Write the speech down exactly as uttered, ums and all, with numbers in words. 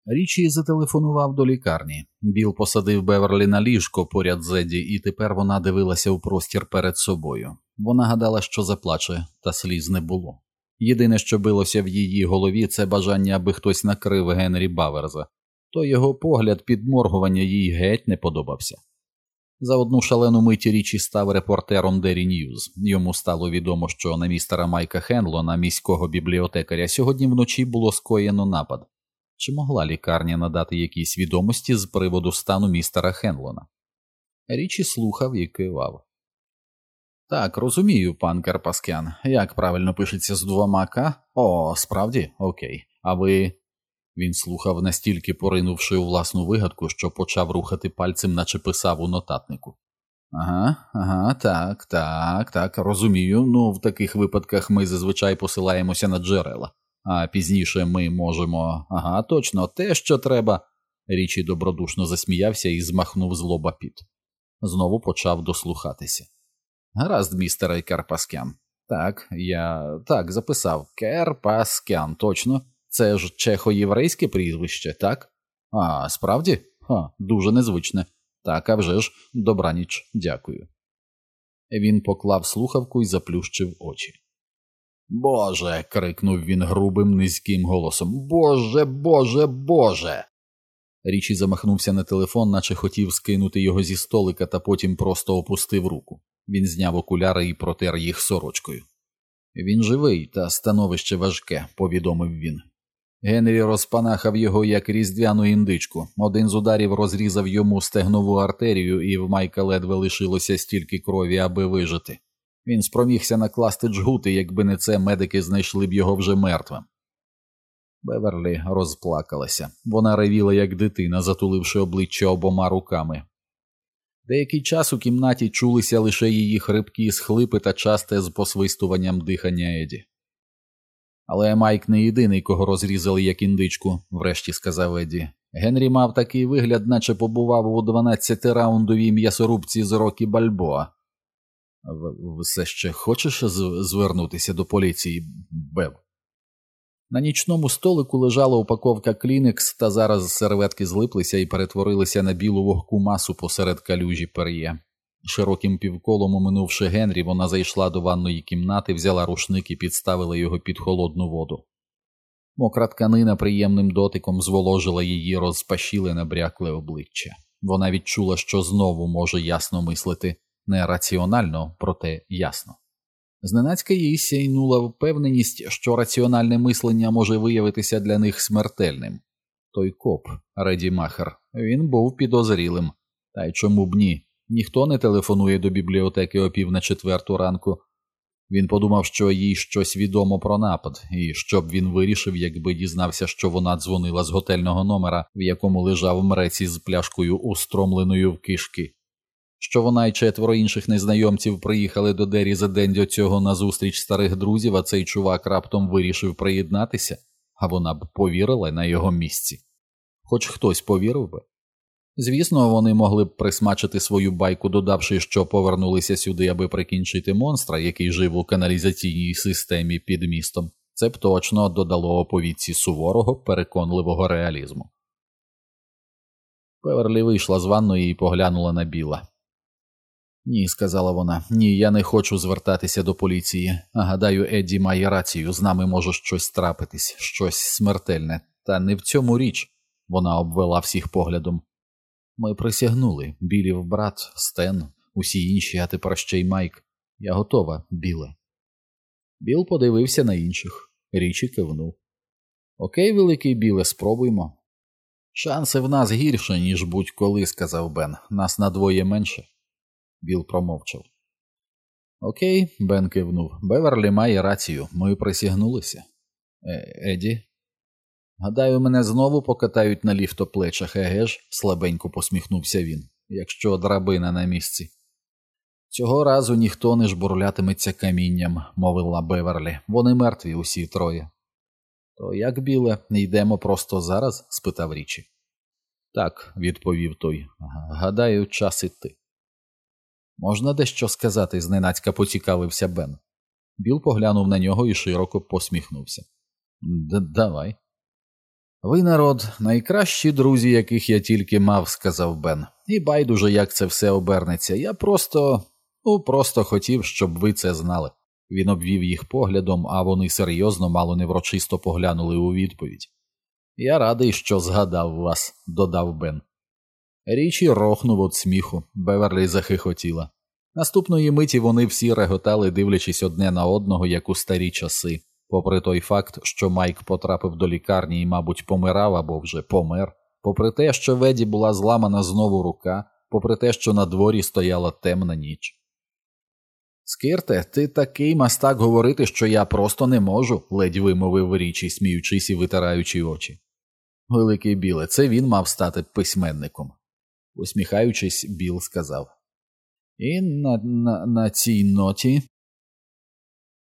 Річі зателефонував до лікарні. Біл посадив Беверлі на ліжко поряд з Едді, і тепер вона дивилася у простір перед собою. Вона гадала, що заплаче, та сліз не було. Єдине, що билося в її голові, це бажання, аби хтось накрив Генрі Баверза. То його погляд підморгування їй геть не подобався. За одну шалену мить Річі став репортером Дері Ньюз. Йому стало відомо, що на містера Майка Хенлона, міського бібліотекаря, сьогодні вночі було скоєно напад. Чи могла лікарня надати якісь відомості з приводу стану містера Хенлона? Річі слухав і кивав. Так, розумію, пан Карпаскян. Як правильно пишеться з двома «к»? О, справді? Окей. А ви... Він слухав, настільки поринувши у власну вигадку, що почав рухати пальцем, наче писав у нотатнику. Ага, ага, так, так, так, розумію. Ну, в таких випадках ми зазвичай посилаємося на джерела. А пізніше ми можемо... Ага, точно, те, що треба. Річі добродушно засміявся і змахнув з лоба піт. Знову почав дослухатися. Гаразд, містере Карпаскян. Так, я... Так, записав. Карпаскян, точно. Це ж чехо-єврейське прізвище, так? А, справді? Ха, дуже незвичне. Так, а вже ж, добраніч, дякую. Він поклав слухавку і заплющив очі. «Боже!» – крикнув він грубим, низьким голосом. «Боже, Боже, Боже!» Річі замахнувся на телефон, наче хотів скинути його зі столика, та потім просто опустив руку. Він зняв окуляри і протер їх сорочкою. «Він живий, та становище важке», – повідомив він. Генрі розпанахав його, як різдвяну індичку. Один з ударів розрізав йому стегнову артерію, і в Майка ледве лишилося стільки крові, аби вижити. Він спромігся накласти джгути, якби не це, медики знайшли б його вже мертвим. Беверлі розплакалася. Вона ревіла, як дитина, затуливши обличчя обома руками. Деякий час у кімнаті чулися лише її хрипкі схлипи та часте з посвистуванням дихання Еді. «Але Майк не єдиний, кого розрізали як індичку», – врешті сказав Едді. «Генрі мав такий вигляд, наче побував у дванадцятираундовій м'ясорубці з Рокі Бальбоа». «Все ще хочеш звернутися до поліції, Бев?» На нічному столику лежала упаковка Клінекс, та зараз серветки злиплися і перетворилися на білу вогку масу посеред калюжі пер'є. Широким півколом оминувши Генрі, вона зайшла до ванної кімнати, взяла рушник і підставила його під холодну воду. Мокра тканина приємним дотиком зволожила її розпашіле брякле обличчя. Вона відчула, що знову може ясно мислити. Не раціонально, проте ясно. Зненацька їй сяйнула впевненість, що раціональне мислення може виявитися для них смертельним. Той коп, Реді Махер, він був підозрілим. Та й чому б ні? Ніхто не телефонує до бібліотеки о пів на четверту ранку. Він подумав, що їй щось відомо про напад, і що б він вирішив, якби дізнався, що вона дзвонила з готельного номера, в якому лежав мрець із пляшкою, устромленою в кишки. Що вона й четверо інших незнайомців приїхали до Дері за день до цього на зустріч старих друзів, а цей чувак раптом вирішив приєднатися, а вона б повірила на його місці. Хоч хтось повірив би. Звісно, вони могли б присмачити свою байку, додавши, що повернулися сюди, аби прикінчити монстра, який жив у каналізаційній системі під містом. Це б точно додало оповідці суворого, переконливого реалізму. Беверлі вийшла з ванної і поглянула на Біла. «Ні», – сказала вона, – «ні, я не хочу звертатися до поліції. А гадаю, Едді має рацію, з нами може щось трапитись, щось смертельне. Та не в цьому річ», – вона обвела всіх поглядом. «Ми присягнули. Білів брат, Стен, усі інші, а тепер ще й Майк. Я готова, Біле». Біл подивився на інших. Річі кивнув. «Окей, великий Біле, спробуймо». «Шанси в нас гірше, ніж будь-коли», – сказав Бен. «Нас надвоє менше». Біл промовчав. «Окей», – Бен кивнув. «Беверлі має рацію. Ми присягнулися». Е, «Еді?» «Гадаю, мене знову покатають на ліфтоплечах, еге ж?» – слабенько посміхнувся він. «Якщо драбина на місці». «Цього разу ніхто не жбурлятиметься камінням», – мовила Беверлі. «Вони мертві усі троє». «То як, Біле, не йдемо просто зараз?» – спитав Річі. «Так», – відповів той. «Гадаю, час іти». «Можна дещо сказати?» – зненацька поцікавився Бен. Біл поглянув на нього і широко посміхнувся. «Давай». Ви, народ, найкращі друзі, яких я тільки мав, сказав Бен. І байдуже, як це все обернеться. Я просто, ну, просто хотів, щоб ви це знали. Він обвів їх поглядом, а вони серйозно, мало не врочисто поглянули у відповідь. Я радий, що згадав вас, додав Бен. Річі рохнув від сміху, Беверлі захихотіла. Наступної миті вони всі реготали, дивлячись одне на одного, як у старі часи. Попри той факт, що Майк потрапив до лікарні і, мабуть, помирав або вже помер, попри те, що в Еді була зламана знову рука, попри те, що на дворі стояла темна ніч. «Скірте, ти такий мастак говорити, що я просто не можу», – ледь вимовив Річі, сміючись і витираючи очі. «Великий Біле, це він мав стати письменником», – усміхаючись, Біл сказав. «І на, на, на цій ноті